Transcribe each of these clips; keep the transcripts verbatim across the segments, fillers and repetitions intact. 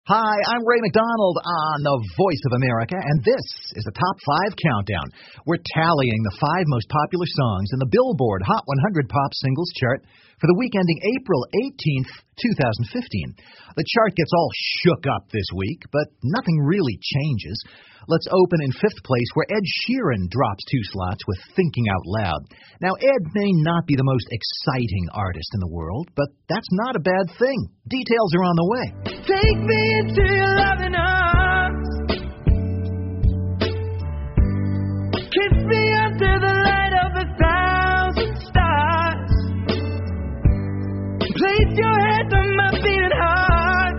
Hi, I'm Ray McDonald on the Voice of America, and this is the Top five Countdown. We're tallying the five most popular songs in the Billboard Hot one hundred Pop Singles chart for the week ending April eighteenth, twenty fifteen. The chart gets all shook up this week, but nothing really changes. Let's open in fifth place, where Ed Sheeran drops two slots with Thinking Out Loud. Now, Ed may not be the most exciting artist in the world, but that's not a bad thing. Details are on the way. Take me into your loving arms. Kiss me under the light of a thousand stars. Place your head on my beating heart.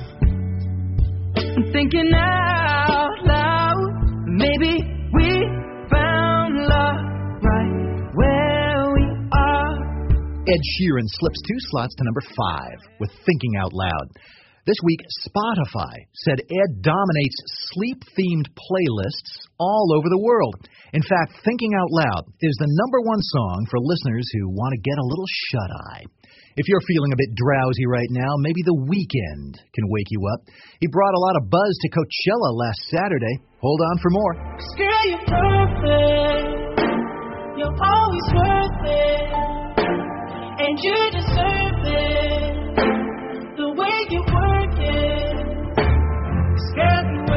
I'm thinking out loud. Maybe we found love right where we are. Ed Sheeran slips two slots to number five with Thinking Out Loud. This week, Spotify said Ed dominates sleep-themed playlists all over the world. In fact, Thinking Out Loud is the number one song for listeners who want to get a little shut-eye. If you're feeling a bit drowsy right now, maybe The Weeknd can wake you up. He brought a lot of buzz to Coachella last Saturday. Hold on for more. Girl, you're perfect. You're always worth it. And you deserve it. The way you work it. 'Cause girl, you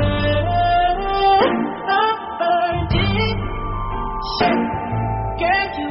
earned it. Shit. Girl, you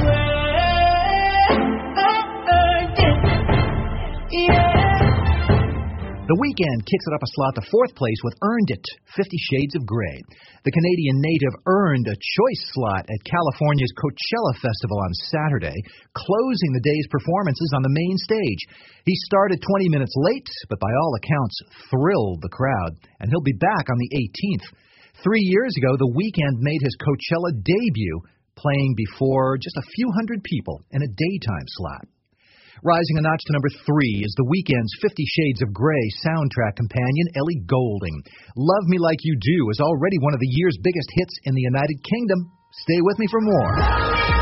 earned it. Yeah. The Weeknd kicks it up a slot to fourth place with Earned It, Fifty Shades of Grey. The Canadian native earned a choice slot at California's Coachella Festival on Saturday, closing the day's performances on the main stage. He started twenty minutes late, but by all accounts thrilled the crowd, and he'll be back on the eighteenth. Three years ago, The Weeknd made his Coachella debut, playing before just a few hundred people in a daytime slot. Rising a notch to number three is The Weeknd's Fifty Shades of Grey soundtrack companion, Ellie Goulding. Love Me Like You Do is already one of the year's biggest hits in the United Kingdom. Stay with me for more.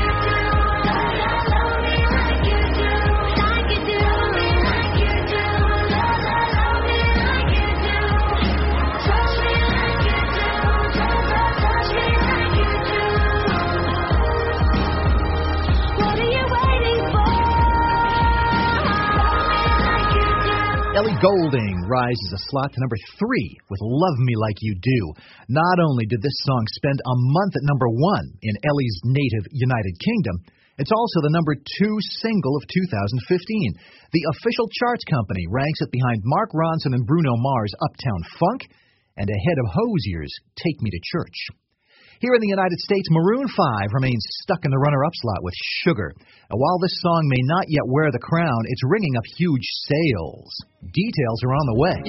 Ellie Goulding rises a slot to number three with Love Me Like You Do. Not only did this song spend a month at number one in Ellie's native United Kingdom, it's also the number two single of two thousand fifteen. The official charts company ranks it behind Mark Ronson and Bruno Mars' Uptown Funk and ahead of Hozier's Take Me to Church. Here in the United States, Maroon five remains stuck in the runner-up slot with Sugar. And while this song may not yet wear the crown, it's ringing up huge sales. Details are on the way.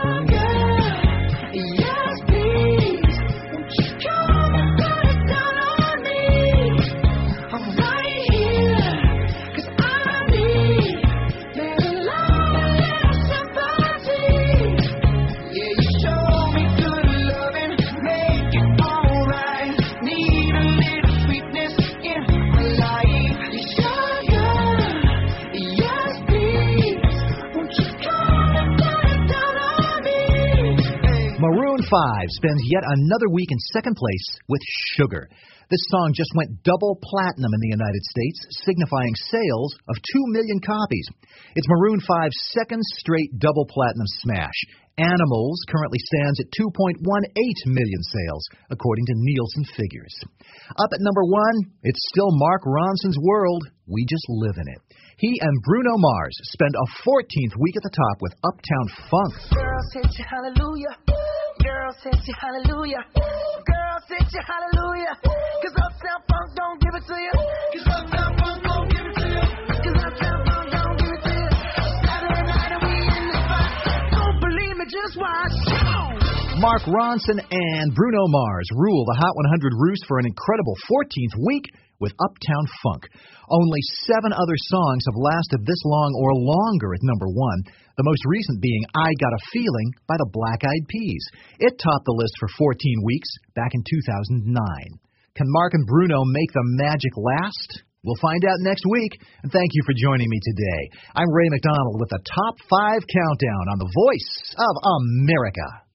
Sugar, yes, please. Won't you come and put it down on me? I'm right here, 'cause I need little love and little sympathy. Yeah, you show me good loving, make it alright. Need a little sweetness in my life. Sugar, yes, please. Won't you come and put it down on me? Maroon five spends yet another week in second place with Sugar. This song just went double platinum in the United States, signifying sales of two million copies. It's Maroon five's second straight double platinum smash. Animals currently stands at two point one eight million sales, according to Nielsen figures. Up at number one, it's still Mark Ronson's World. We just live in it. He and Bruno Mars spend a fourteenth week at the top with Uptown Funk. Girls hit you, hallelujah. Girls hit you, hallelujah. Girls hit you, hallelujah. 'Cause Uptown Funk don't give it to you. 'Cause Uptown Funk don't give it to you. 'Cause Uptown Funk don't give it to you. Saturday night and we in the spot. Don't believe me, just watch. Mark Ronson and Bruno Mars rule the Hot one hundred roost for an incredible fourteenth week with Uptown Funk. Only seven other songs have lasted this long or longer at number one, the most recent being I Got a Feeling by the Black Eyed Peas. It topped the list for fourteen weeks back in two thousand nine. Can Mark and Bruno make the magic last? We'll find out next week, and thank you for joining me today. I'm Ray McDonald with the Top five Countdown on the Voice of America.